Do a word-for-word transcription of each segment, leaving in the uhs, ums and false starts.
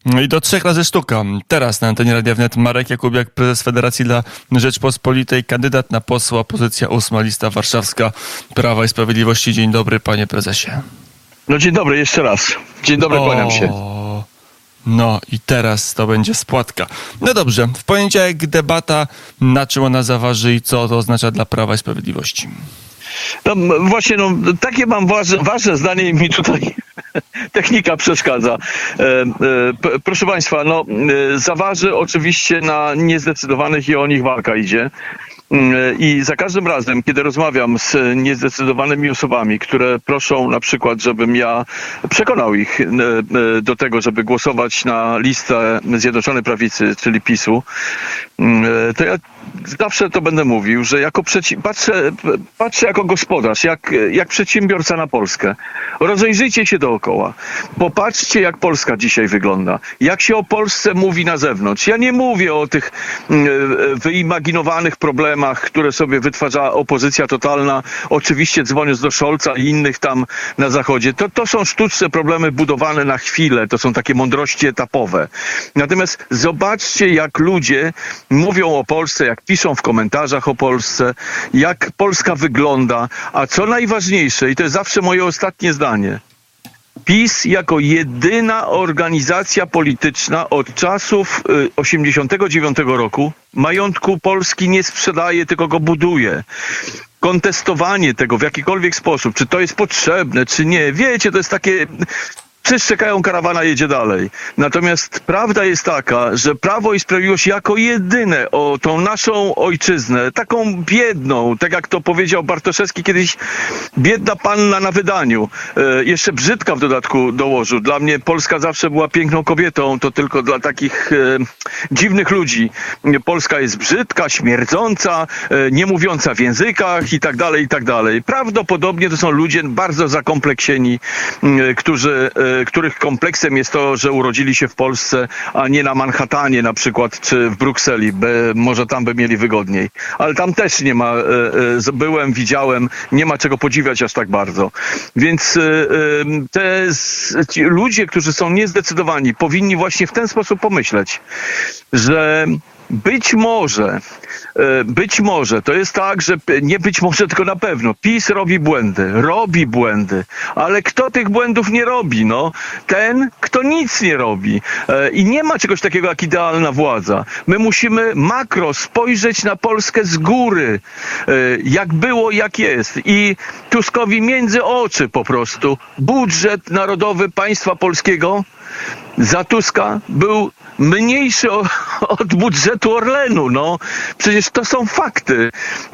No i do trzech razy sztuka. Teraz na antenie Radia Wnet Marek Jakubiak, prezes Federacji dla Rzeczpospolitej, kandydat na posła, pozycja ósma, lista warszawska Prawa i Sprawiedliwości. Dzień dobry, panie prezesie. No dzień dobry, jeszcze raz. Dzień dobry, o, kłaniam się. No i teraz to będzie spłatka. No dobrze, w poniedziałek debata, na czym ona zaważy i co to oznacza dla Prawa i Sprawiedliwości. No właśnie, no takie mam ważne, ważne zdanie i mi tutaj technika przeszkadza. E, e, p, proszę państwa, no e, zaważy oczywiście na niezdecydowanych i o nich walka idzie. I za każdym razem, kiedy rozmawiam z niezdecydowanymi osobami, które proszą na przykład, żebym ja przekonał ich do tego, żeby głosować na listę Zjednoczonej Prawicy, czyli PiSu, to ja zawsze to będę mówił, że jako przeci- patrzę, patrzę jako gospodarz, jak, jak przedsiębiorca na Polskę. Rozejrzyjcie się dookoła. Popatrzcie, jak Polska dzisiaj wygląda. Jak się o Polsce mówi na zewnątrz. Ja nie mówię o tych wyimaginowanych problemach, które sobie wytwarza opozycja totalna, oczywiście dzwoniąc do Scholza i innych tam na zachodzie. To, to są sztuczne problemy budowane na chwilę. To są takie mądrości etapowe. Natomiast zobaczcie, jak ludzie mówią o Polsce, jak piszą w komentarzach o Polsce, jak Polska wygląda, a co najważniejsze, i to jest zawsze moje ostatnie zdanie, PiS jako jedyna organizacja polityczna od czasów osiemdziesiątego dziewiątego roku majątku Polski nie sprzedaje, tylko go buduje. Kontestowanie tego w jakikolwiek sposób, czy to jest potrzebne, czy nie, wiecie, to jest takie... Wszyscy czekają, karawana jedzie dalej. Natomiast prawda jest taka, że Prawo i Sprawiedliwość jako jedyne o tą naszą ojczyznę, taką biedną, tak jak to powiedział Bartoszewski kiedyś, biedna panna na wydaniu, e, jeszcze brzydka w dodatku dołożył. Dla mnie Polska zawsze była piękną kobietą, to tylko dla takich e, dziwnych ludzi. Polska jest brzydka, śmierdząca, e, nie mówiąca w językach i tak dalej, i tak dalej. Prawdopodobnie to są ludzie bardzo zakompleksieni, e, którzy e, których kompleksem jest to, że urodzili się w Polsce, a nie na Manhattanie na przykład, czy w Brukseli, by, może tam by mieli wygodniej. Ale tam też nie ma, byłem, widziałem, nie ma czego podziwiać aż tak bardzo. Więc te ci ludzie, którzy są niezdecydowani, powinni właśnie w ten sposób pomyśleć, że być może, być może, to jest tak, że nie być może, tylko na pewno, PiS robi błędy, robi błędy, ale kto tych błędów nie robi? No, ten, kto nic nie robi. I nie ma czegoś takiego jak idealna władza. My musimy makro spojrzeć na Polskę z góry, jak było, jak jest. I Tuskowi między oczy po prostu budżet narodowy państwa polskiego za Tuska był mniejszy o, od budżetu Orlenu. No, przecież to są fakty.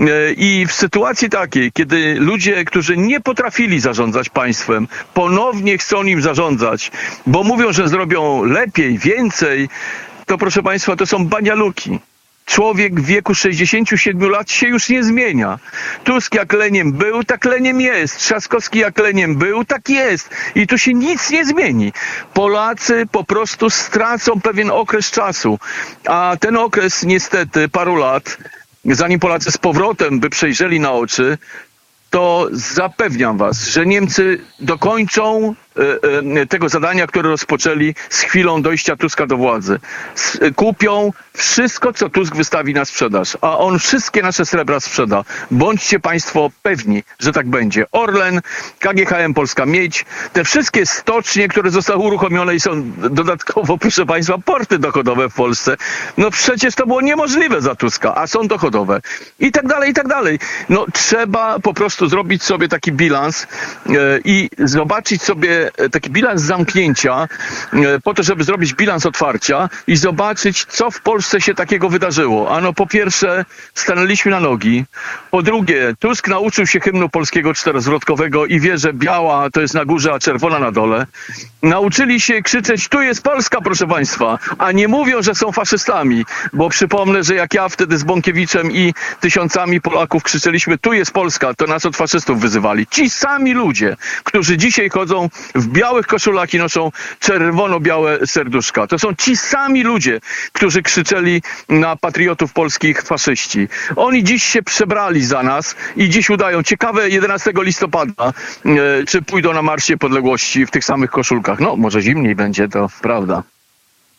I w sytuacji takiej, kiedy ludzie, którzy nie potrafili zarządzać państwem, ponownie chcą nim zarządzać, bo mówią, że zrobią lepiej, więcej, to proszę państwa, to są banialuki. Człowiek w wieku sześćdziesięciu siedmiu lat się już nie zmienia. Tusk jak leniem był, tak leniem jest. Trzaskowski jak leniem był, tak jest. I tu się nic nie zmieni. Polacy po prostu stracą pewien okres czasu. A ten okres niestety paru lat, zanim Polacy z powrotem by przejrzeli na oczy, to zapewniam was, że Niemcy dokończą y, y, tego zadania, które rozpoczęli z chwilą dojścia Tuska do władzy. S- kupią wszystko, co Tusk wystawi na sprzedaż, a on wszystkie nasze srebra sprzeda. Bądźcie państwo pewni, że tak będzie. Orlen, K G H M Polska Miedź, te wszystkie stocznie, które zostały uruchomione i są dodatkowo, proszę państwa, porty dochodowe w Polsce. No przecież to było niemożliwe za Tuska, a są dochodowe. I tak dalej, i tak dalej. No trzeba po prostu zrobić sobie taki bilans yy, i zobaczyć sobie taki bilans zamknięcia yy, po to, żeby zrobić bilans otwarcia i zobaczyć, co w Polsce się takiego wydarzyło. Ano po pierwsze, stanęliśmy na nogi. Po drugie, Tusk nauczył się hymnu polskiego czterozwrotkowego i wie, że biała to jest na górze, a czerwona na dole. Nauczyli się krzyczeć, tu jest Polska, proszę państwa, a nie mówią, że są faszystami, bo przypomnę, że jak ja wtedy z Bąkiewiczem i tysiącami Polaków krzyczeliśmy, tu jest Polska, to nas od faszystów wyzywali. Ci sami ludzie, którzy dzisiaj chodzą w białych koszulach i noszą czerwono-białe serduszka. To są ci sami ludzie, którzy krzyczeli na patriotów polskich faszyści. Oni dziś się przebrali za nas i dziś udają. Ciekawe jedenastego listopada, e, czy pójdą na Marsz Niepodległości w tych samych koszulkach. No, może zimniej będzie, to prawda.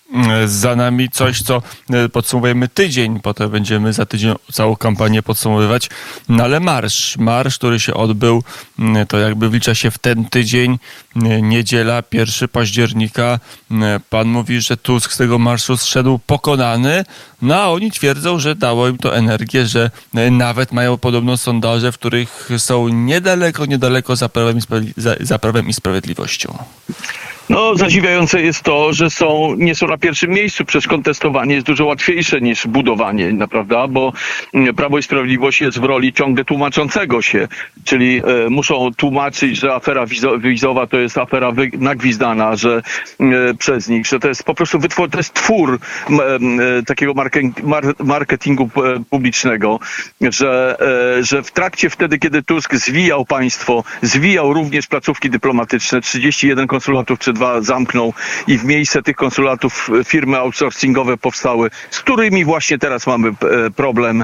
Za nami coś, co podsumowujemy tydzień, potem będziemy za tydzień całą kampanię podsumowywać. No ale marsz, marsz, który się odbył, to jakby wlicza się w ten tydzień, niedziela, pierwszego października. Pan mówi, że Tusk z tego marszu zszedł pokonany, no a oni twierdzą, że dało im to energię, że nawet mają podobno sondaże, w których są niedaleko, niedaleko za prawem i, sprawiedli- za, za prawem i sprawiedliwością. No, zadziwiające jest to, że są, nie są na pierwszym miejscu. Przecież kontestowanie jest dużo łatwiejsze niż budowanie, prawda? Bo Prawo i Sprawiedliwość jest w roli ciągle tłumaczącego się, czyli e, muszą tłumaczyć, że afera wizo- wizowa to jest afera wy- nagwizdana, że e, przez nich, że to jest po prostu wytwór, to jest twór m, e, takiego marke- mar- marketingu e, publicznego, że, e, że w trakcie wtedy, kiedy Tusk zwijał państwo, zwijał również placówki dyplomatyczne, trzydzieści jeden konsulatów czy dwa zamknął i w miejsce tych konsulatów firmy outsourcingowe powstały, z którymi właśnie teraz mamy problem.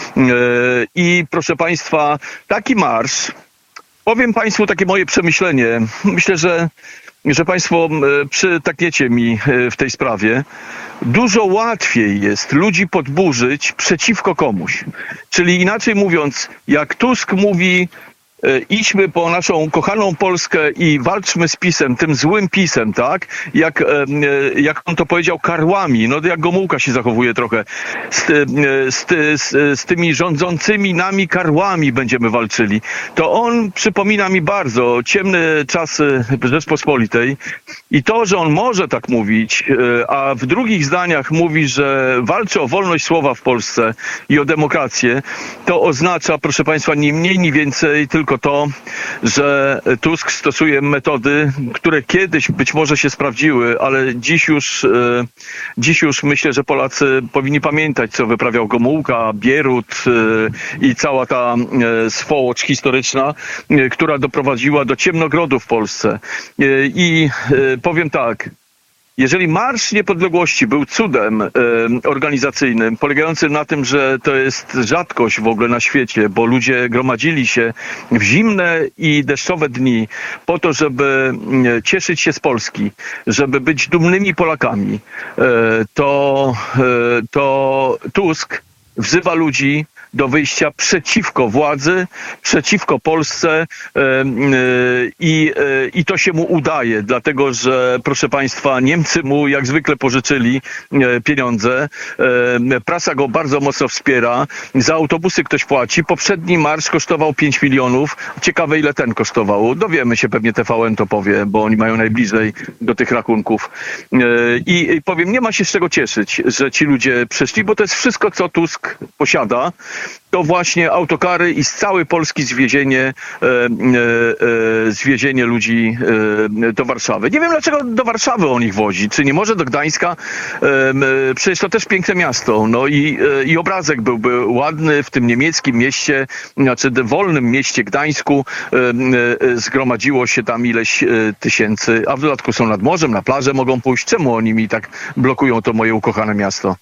I proszę państwa, taki marsz, powiem państwu takie moje przemyślenie. Myślę, że, że państwo przytakniecie mi w tej sprawie. Dużo łatwiej jest ludzi podburzyć przeciwko komuś. Czyli inaczej mówiąc, jak Tusk mówi, idźmy po naszą kochaną Polskę i walczmy z PiS-em, tym złym PiS-em, tak? Jak, jak on to powiedział, karłami, no jak Gomułka się zachowuje trochę. Z, z, z, z tymi rządzącymi nami karłami będziemy walczyli. To on przypomina mi bardzo ciemne czasy Rzeczpospolitej i to, że on może tak mówić, a w drugich zdaniach mówi, że walczy o wolność słowa w Polsce i o demokrację, to oznacza, proszę państwa, ni mniej, ni więcej, tylko to, że Tusk stosuje metody, które kiedyś być może się sprawdziły, ale dziś już, dziś już myślę, że Polacy powinni pamiętać, co wyprawiał Gomułka, Bierut i cała ta swołocz historyczna, która doprowadziła do ciemnogrodu w Polsce. I powiem tak, jeżeli Marsz Niepodległości był cudem e, organizacyjnym, polegającym na tym, że to jest rzadkość w ogóle na świecie, bo ludzie gromadzili się w zimne i deszczowe dni po to, żeby e, cieszyć się z Polski, żeby być dumnymi Polakami, e, to, e, to Tusk wzywa ludzi do wyjścia przeciwko władzy, przeciwko Polsce i, i to się mu udaje, dlatego że, proszę państwa, Niemcy mu jak zwykle pożyczyli pieniądze, prasa go bardzo mocno wspiera, za autobusy ktoś płaci, poprzedni marsz kosztował pięć milionów, ciekawe ile ten kosztował, dowiemy się, pewnie T V N to powie, bo oni mają najbliżej do tych rachunków i, i powiem, nie ma się z czego cieszyć, że ci ludzie przyszli, bo to jest wszystko, co Tusk posiada, to właśnie autokary i z całej Polski zwiezienie, e, e, zwiezienie ludzi e, do Warszawy. Nie wiem, dlaczego do Warszawy on ich wozi. Czy nie może do Gdańska? E, przecież to też piękne miasto. No i, e, i obrazek byłby ładny w tym niemieckim mieście, znaczy wolnym mieście Gdańsku. E, e, zgromadziło się tam ileś e, tysięcy, a w dodatku są nad morzem, na plażę mogą pójść. Czemu oni mi tak blokują to moje ukochane miasto?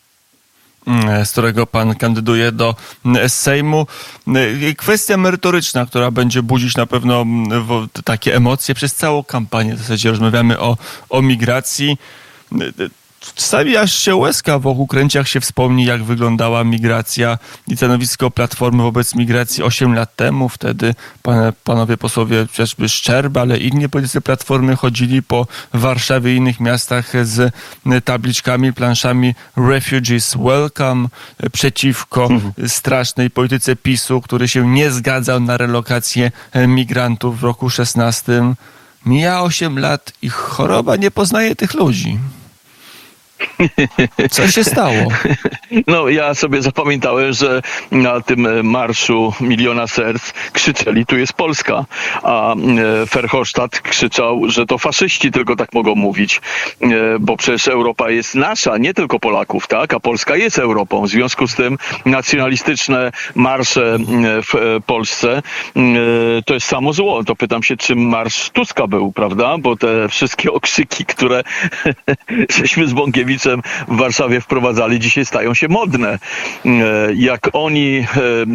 Z którego pan kandyduje do Sejmu. Kwestia merytoryczna, która będzie budzić na pewno takie emocje przez całą kampanię. W zasadzie rozmawiamy o, o migracji. Czasami aż się łezka wokół kręci, jak się wspomni, jak wyglądała migracja i stanowisko Platformy wobec migracji osiem lat temu. Wtedy pan, panowie posłowie, chociażby Szczerba, ale inni politycy Platformy chodzili po Warszawie i innych miastach z tabliczkami, planszami Refugees Welcome przeciwko mhm. strasznej polityce PiSu, który się nie zgadzał na relokację migrantów w roku szesnastym. Mija osiem lat i choroba nie poznaje tych ludzi. Co się stało? No ja sobie zapamiętałem, że na tym marszu Miliona Serc krzyczeli, tu jest Polska, a Verhofstadt krzyczał, że to faszyści tylko tak mogą mówić, bo przecież Europa jest nasza, nie tylko Polaków, tak? A Polska jest Europą. W związku z tym nacjonalistyczne marsze w Polsce to jest samo zło. To pytam się, czym marsz Tuska był, prawda? Bo te wszystkie okrzyki, które żeśmy z Bąkiem Macierewiczem w Warszawie wprowadzali, dzisiaj stają się modne. Jak oni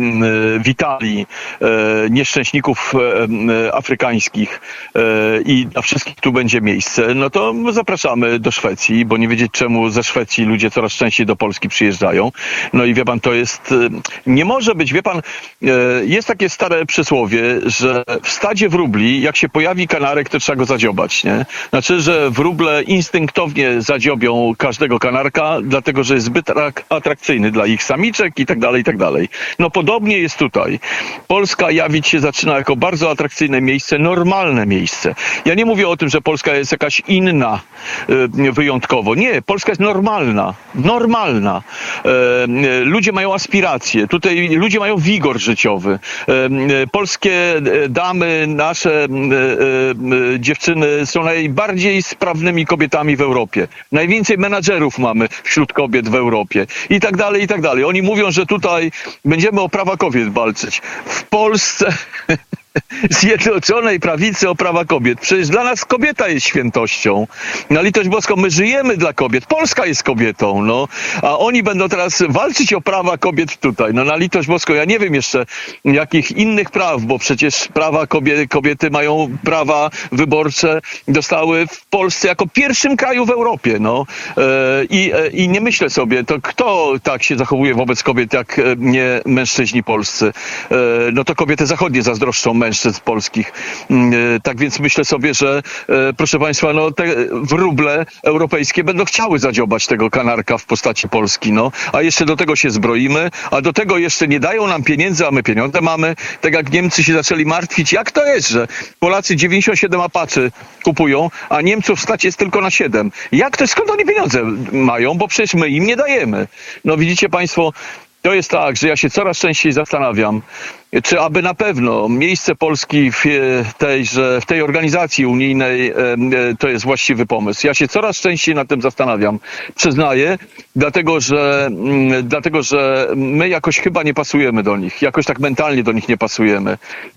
witali nieszczęśników afrykańskich i dla wszystkich tu będzie miejsce, no to zapraszamy do Szwecji, bo nie wiedzieć czemu ze Szwecji ludzie coraz częściej do Polski przyjeżdżają. No i wie pan, to jest, nie może być, wie pan, jest takie stare przysłowie, że w stadzie wróbli, jak się pojawi kanarek, to trzeba go zadziobać, nie? Znaczy, że wróble instynktownie zadziobią każdego kanarka, dlatego, że jest zbyt atrakcyjny dla ich samiczek i tak dalej, i tak dalej. No podobnie jest tutaj. Polska jawić się zaczyna jako bardzo atrakcyjne miejsce, normalne miejsce. Ja nie mówię o tym, że Polska jest jakaś inna y, wyjątkowo. Nie, Polska jest normalna. Normalna. E, ludzie mają aspiracje. Tutaj ludzie mają wigor życiowy. E, polskie damy, nasze e, e, dziewczyny są najbardziej sprawnymi kobietami w Europie. Najwięcej menadżerów mamy wśród kobiet w Europie. I tak dalej, i tak dalej. Oni mówią, że tutaj będziemy o prawa kobiet walczyć. W Polsce Zjednoczonej Prawicy o prawa kobiet. Przecież dla nas kobieta jest świętością. Na litość boską, my żyjemy dla kobiet. Polska jest kobietą, no. A oni będą teraz walczyć o prawa kobiet tutaj. No na litość boską, ja nie wiem jeszcze jakich innych praw, bo przecież prawa kobiety, kobiety mają prawa wyborcze, dostały w Polsce jako pierwszym kraju w Europie, no. I, i nie myślę sobie, to kto tak się zachowuje wobec kobiet, jak nie mężczyźni polscy. No to kobiety zachodnie zazdroszczą mężczyzn polskich. Tak więc myślę sobie, że proszę państwa, no te wróble europejskie będą chciały zadziobać tego kanarka w postaci Polski, no. A jeszcze do tego się zbroimy, a do tego jeszcze nie dają nam pieniędzy, a my pieniądze mamy. Tak jak Niemcy się zaczęli martwić, jak to jest, że Polacy dziewięćdziesiąt siedem Apaczy kupują, a Niemców stać jest tylko na siedem. Jak to, skąd oni pieniądze mają? Bo przecież my im nie dajemy. No widzicie państwo, to jest tak, że ja się coraz częściej zastanawiam, czy aby na pewno miejsce Polski w tej, że w tej organizacji unijnej to jest właściwy pomysł. Ja się coraz częściej nad tym zastanawiam. Przyznaję, dlatego że, dlatego, że my jakoś chyba nie pasujemy do nich. Jakoś tak mentalnie do nich nie pasujemy.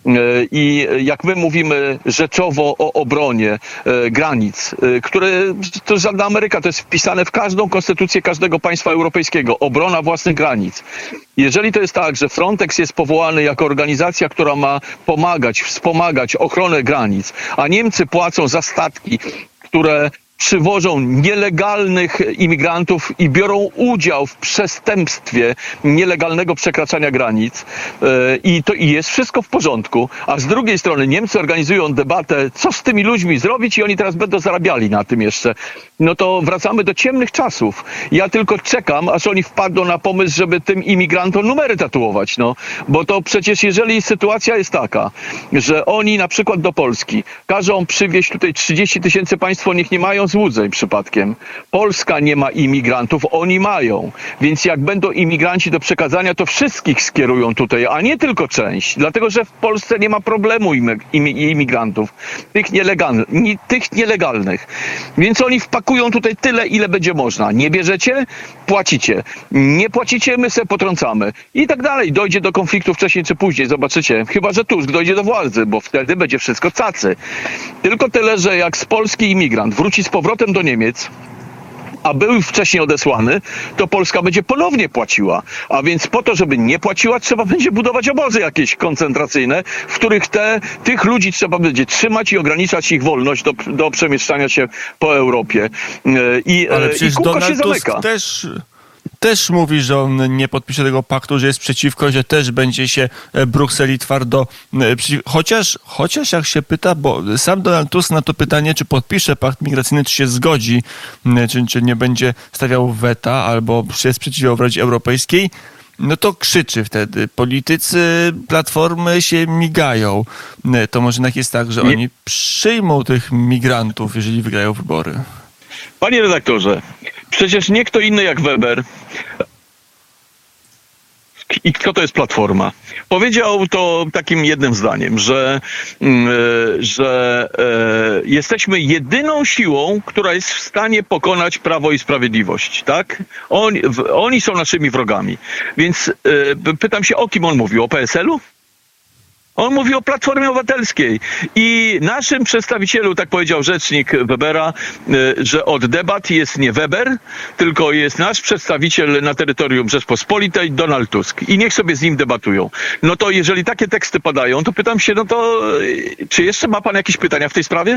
I jak my mówimy rzeczowo o obronie granic, które to żadna Ameryka, to jest wpisane w każdą konstytucję każdego państwa europejskiego. Obrona własnych granic. Jeżeli to jest tak, że Frontex jest powołany jako organizacja, która ma pomagać, wspomagać ochronę granic, a Niemcy płacą za statki, które przywożą nielegalnych imigrantów i biorą udział w przestępstwie nielegalnego przekraczania granic i to i jest wszystko w porządku, a z drugiej strony Niemcy organizują debatę, co z tymi ludźmi zrobić i oni teraz będą zarabiali na tym jeszcze. No to wracamy do ciemnych czasów. Ja tylko czekam, aż oni wpadną na pomysł, żeby tym imigrantom numery tatuować, no. Bo to przecież jeżeli sytuacja jest taka, że oni na przykład do Polski każą przywieźć tutaj trzydzieści tysięcy, państwo niech nie mają złudzeń przypadkiem. Polska nie ma imigrantów, oni mają. Więc jak będą imigranci do przekazania, to wszystkich skierują tutaj, a nie tylko część. Dlatego, że w Polsce nie ma problemu imigrantów. Tych, nielegal, tych nielegalnych. Więc oni wpakują tutaj tyle, ile będzie można. Nie bierzecie? Płacicie. Nie płacicie? My se potrącamy. I tak dalej. Dojdzie do konfliktu wcześniej czy później. Zobaczycie. Chyba że Tusk dojdzie do władzy, bo wtedy będzie wszystko cacy. Tylko tyle, że jak z Polski imigrant wróci z powrotem do Niemiec, a był wcześniej odesłany, to Polska będzie ponownie płaciła. A więc po to, żeby nie płaciła, trzeba będzie budować obozy jakieś koncentracyjne, w których te, tych ludzi trzeba będzie trzymać i ograniczać ich wolność do, do przemieszczania się po Europie. I, Ale i kółko Donald się zamyka. Tusk też... Też mówi, że on nie podpisze tego paktu, że jest przeciwko, że też będzie się Brukseli twardo przeciwko. Chociaż, chociaż jak się pyta, bo sam Donald Tusk na to pytanie, czy podpisze pakt migracyjny, czy się zgodzi, czy, czy nie będzie stawiał weta, albo się sprzeciwiał w Radzie Europejskiej, no to krzyczy wtedy. Politycy Platformy się migają. To może jednak jest tak, że nie. Oni przyjmą tych migrantów, jeżeli wygrają wybory. Panie redaktorze, przecież nie kto inny jak Weber i kto to jest Platforma. Powiedział to takim jednym zdaniem, że, że e, jesteśmy jedyną siłą, która jest w stanie pokonać Prawo i Sprawiedliwość, tak? Oni, w, oni są naszymi wrogami. Więc e, pytam się, o kim on mówił? O P S L u? On mówi o Platformie Obywatelskiej. I naszym przedstawicielu, tak powiedział rzecznik Webera, że od debat jest nie Weber, tylko jest nasz przedstawiciel na terytorium Rzeczpospolitej, Donald Tusk. I niech sobie z nim debatują. No to jeżeli takie teksty padają, to pytam się, no to czy jeszcze ma pan jakieś pytania w tej sprawie?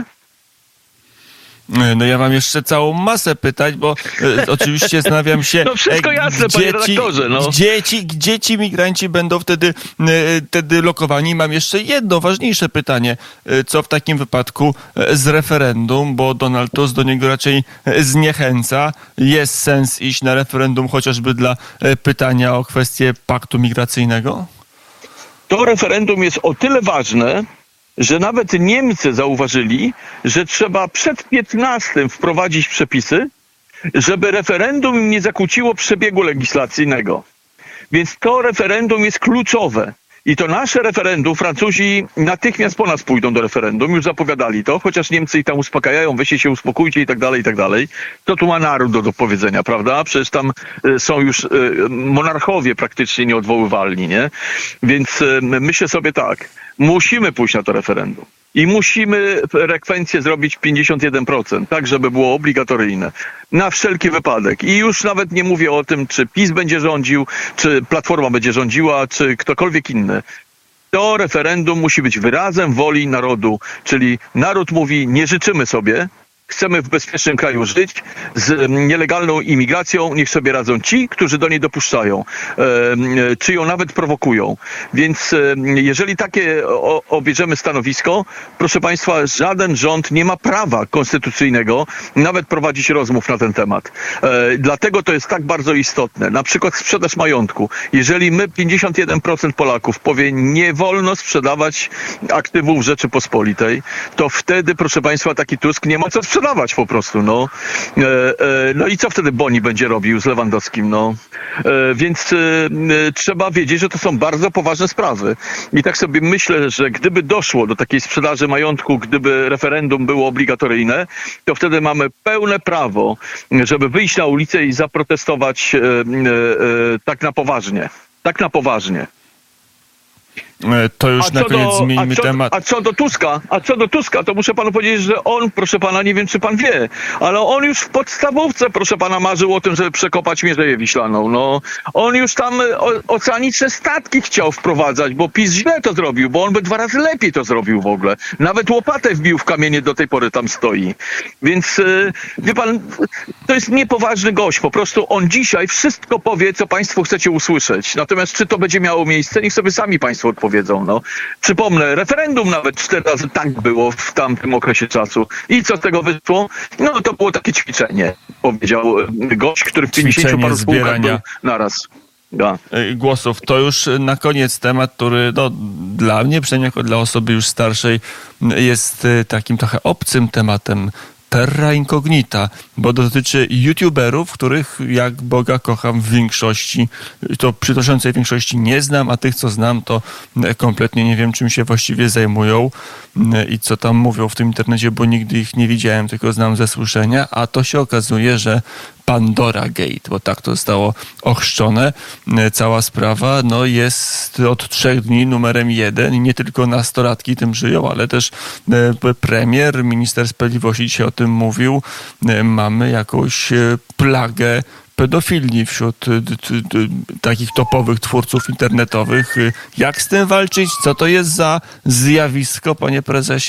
No ja mam jeszcze całą masę pytań, bo e, oczywiście zastanawiam się, no wszystko jasne, gdzie, panie redaktorze, no. gdzie, ci, gdzie ci migranci będą wtedy, e, wtedy lokowani. Mam jeszcze jedno ważniejsze pytanie. E, co w takim wypadku e, z referendum, bo Donald Tusk do niego raczej e, zniechęca. Jest sens iść na referendum chociażby dla e, pytania o kwestię paktu migracyjnego? To referendum jest o tyle ważne, że nawet Niemcy zauważyli, że trzeba przed piętnastym wprowadzić przepisy, żeby referendum im nie zakłóciło przebiegu legislacyjnego. Więc to referendum jest kluczowe. I to nasze referendum, Francuzi natychmiast po nas pójdą do referendum, już zapowiadali to, chociaż Niemcy ich tam uspokajają, weźcie się, uspokójcie i tak dalej, i tak dalej. To tu ma naród do, do powiedzenia, prawda? Przecież tam y, są już y, monarchowie praktycznie nieodwoływalni, nie? Więc y, myślę sobie tak, musimy pójść na to referendum. I musimy frekwencję zrobić pięćdziesiąt jeden procent, tak żeby było obligatoryjne. Na wszelki wypadek. I już nawet nie mówię o tym, czy PiS będzie rządził, czy Platforma będzie rządziła, czy ktokolwiek inny. To referendum musi być wyrazem woli narodu. Czyli naród mówi, nie życzymy sobie, chcemy w bezpiecznym kraju żyć, z nielegalną imigracją niech sobie radzą ci, którzy do niej dopuszczają, e, czy ją nawet prowokują. Więc e, jeżeli takie o, obierzemy stanowisko, proszę państwa, żaden rząd nie ma prawa konstytucyjnego nawet prowadzić rozmów na ten temat. E, dlatego to jest tak bardzo istotne. Na przykład sprzedaż majątku. Jeżeli my, pięćdziesiąt jeden procent Polaków powie, nie wolno sprzedawać aktywów Rzeczypospolitej, to wtedy, proszę państwa, taki Tusk nie ma co sprzedawać po prostu, no. E, e, no i co wtedy Boni będzie robił z Lewandowskim, no. E, więc e, trzeba wiedzieć, że to są bardzo poważne sprawy. I tak sobie myślę, że gdyby doszło do takiej sprzedaży majątku, gdyby referendum było obligatoryjne, to wtedy mamy pełne prawo, żeby wyjść na ulicę i zaprotestować e, e, e, tak na poważnie. Tak na poważnie. To już na koniec do, zmieńmy a co, temat. A co do Tuska, a co do Tuska, to muszę panu powiedzieć, że on, proszę pana, nie wiem czy pan wie, ale on już w podstawówce, proszę pana, marzył o tym, żeby przekopać Mierzeję Wiślaną. No, on już tam o, oceaniczne statki chciał wprowadzać, bo PiS źle to zrobił, bo on by dwa razy lepiej to zrobił w ogóle. Nawet łopatę wbił w kamienie, do tej pory tam stoi. Więc yy, wie pan, to jest niepoważny gość, po prostu on dzisiaj wszystko powie, co państwo chcecie usłyszeć. Natomiast czy to będzie miało miejsce, niech sobie sami państwo odpowiedzą. Powiedzą, no. Przypomnę, referendum nawet cztery razy tak było w tamtym okresie czasu. I co z tego wyszło? No to było takie ćwiczenie, powiedział gość, który w pięćdziesięciu paru spółkach był naraz. Ja. Głosów. To już na koniec temat, który no, dla mnie, przynajmniej jako dla osoby już starszej, jest takim trochę obcym tematem. Terra incognita, bo dotyczy youtuberów, których jak Boga kocham w większości, to przytłaczającej większości nie znam, a tych, co znam, to kompletnie nie wiem, czym się właściwie zajmują i co tam mówią w tym internecie, bo nigdy ich nie widziałem, tylko znam ze słyszenia, a to się okazuje, że Pandora Gate, bo tak to zostało ochrzczone. Cała sprawa no, jest od trzech dni numerem jeden i nie tylko nastolatki tym żyją, ale też premier, minister sprawiedliwości dzisiaj o tym mówił. Mamy jakąś plagę pedofilii wśród takich topowych twórców internetowych. Jak z tym walczyć? Co to jest za zjawisko, panie prezesie?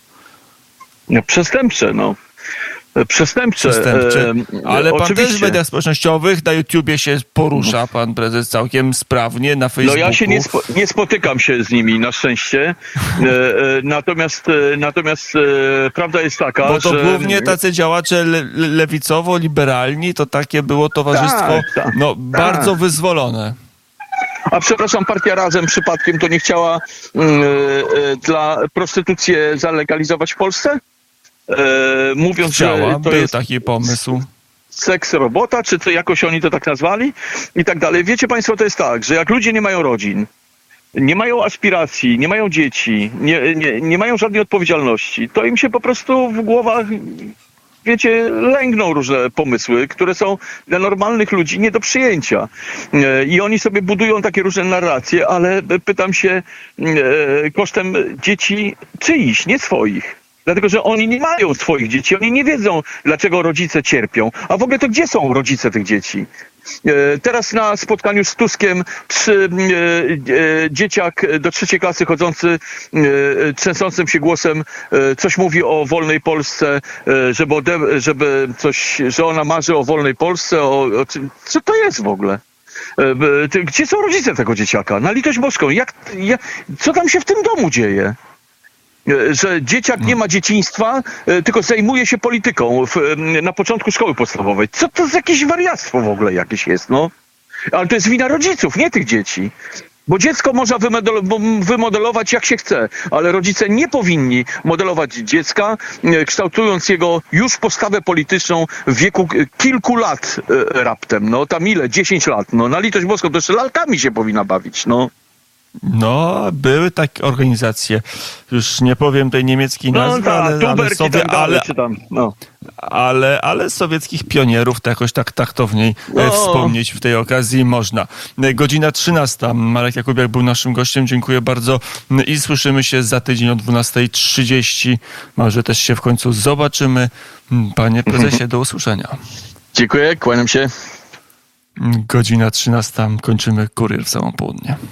No, przestępcze, no. Przestępcze. Przestępcze. Ale pan oczywiście. też w mediach społecznościowych, na YouTubie się porusza, pan prezes całkiem sprawnie, na Facebooku. No ja się nie, spo, nie spotykam się z nimi, na szczęście. e, e, natomiast e, natomiast e, prawda jest taka, Bo to że... głównie tacy działacze le, lewicowo-liberalni, to takie było towarzystwo tak, tak, no, tak. bardzo wyzwolone. A przepraszam, partia Razem przypadkiem to nie chciała e, e, dla prostytucję zalegalizować w Polsce? E, mówiąc, Chciała, że to był jest taki pomysł. seks robota, czy to jakoś oni to tak nazwali i tak dalej. Wiecie państwo, to jest tak, że jak ludzie nie mają rodzin, nie mają aspiracji, nie mają dzieci, nie, nie, nie mają żadnej odpowiedzialności, to im się po prostu w głowach wiecie, lęgną różne pomysły, które są dla normalnych ludzi nie do przyjęcia. I oni sobie budują takie różne narracje, ale pytam się, kosztem dzieci czyichś, nie swoich. Dlatego, że oni nie mają swoich dzieci, oni nie wiedzą, dlaczego rodzice cierpią. A w ogóle to gdzie są rodzice tych dzieci? Teraz na spotkaniu z Tuskiem trzy, e, e, dzieciak do trzeciej klasy chodzący, e, trzęsącym się głosem e, coś mówi o wolnej Polsce, e, żeby, ode, żeby coś, że ona marzy o wolnej Polsce. O, o, co to jest w ogóle? E, gdzie są rodzice tego dzieciaka? Na litość boską. Jak, jak, co tam się w tym domu dzieje? Że dzieciak nie ma dzieciństwa, tylko zajmuje się polityką w, na początku szkoły podstawowej. Co to za jakieś wariactwo w ogóle jakieś jest, no? Ale to jest wina rodziców, nie tych dzieci. Bo dziecko można wymodelować jak się chce, ale rodzice nie powinni modelować dziecka, kształtując jego już postawę polityczną w wieku kilku lat raptem. No tam ile? dziesięć lat. No na litość boską to jeszcze lalkami się powinna bawić, no. No, były takie organizacje, już nie powiem tej niemieckiej nazwy, no, ta, ale, ale, sobie, tak dalej, ale, czytam. No. ale, ale sowieckich pionierów to jakoś tak taktowniej no. wspomnieć w tej okazji można. Godzina trzynasta. Marek Jakubiak był naszym gościem. Dziękuję bardzo i słyszymy się za tydzień o dwunasta trzydzieści. Może też się w końcu zobaczymy. Panie prezesie, do usłyszenia. Dziękuję, kłaniam się. Godzina trzynasta. Kończymy Kurier w samo południe.